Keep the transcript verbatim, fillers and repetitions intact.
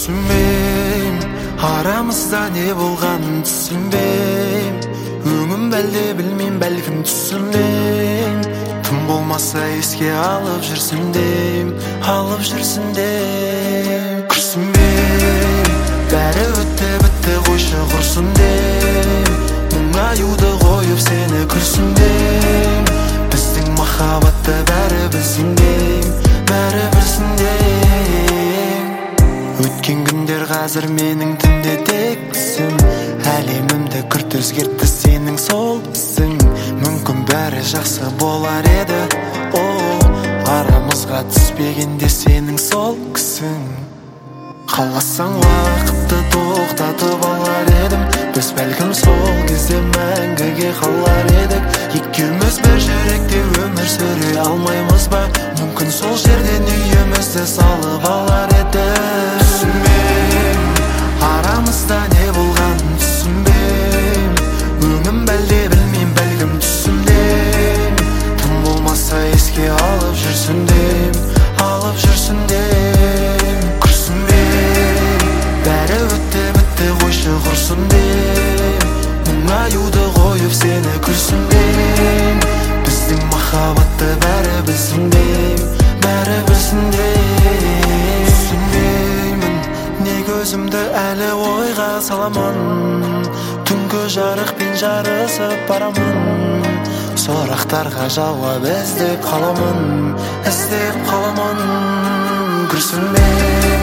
Күрсінбейм, арамызда не болғанын түсінбейм. Өңім бәлде білмейм, бәлкім түсінбейм. Тым болмаса еске алып жүрсін дейм, алып жүрсін дейм. Күрсінбейм, бәрі өтті бітті қойшы құрсын дейм. Мұңаюды қойып сені күрсін дейм. Біздің махаббатты бәрі білсін дейм, бәрі білсін дейм. Өткен күндер қазір менің түнде тексің. Әлемімді күрт өзгертті сенің сол ісің. Мүмкін бәрі жақсы болар еді, о, арамызға түспегенде сенің сол кісің. Қаласаң уақытты тоқтатып алар едім. Біз бәлкім сол кезде мәңгіге қалар едік. Екеуміз бір жүректе өмір сүре алмаймыз ба? Мүмкін сол жерден үйімізді салып алар едік. Түсінбейм, арамызда не болғанын түсінбейм. Өңім бәлде білмейм, бәлкім түсінбейм. Тым болмаса еске алып жүрсін дейм, алып жүрсін дейм. Күрсінбейм, бәрі өтті бітті қойшы құрсын дейм. Мұңаюды қойып сені күрсін дейм. Біздің махаббатты бәрі білсін дейм, бәрі білсін дейм. Түсінбеймін, неге өзімді әлі ойға саламын. Түнгі жарықпен жарысып барамын. Сұрақтарға жауап іздеп қаламын, іздеп қаламын. Күрсінбеймін,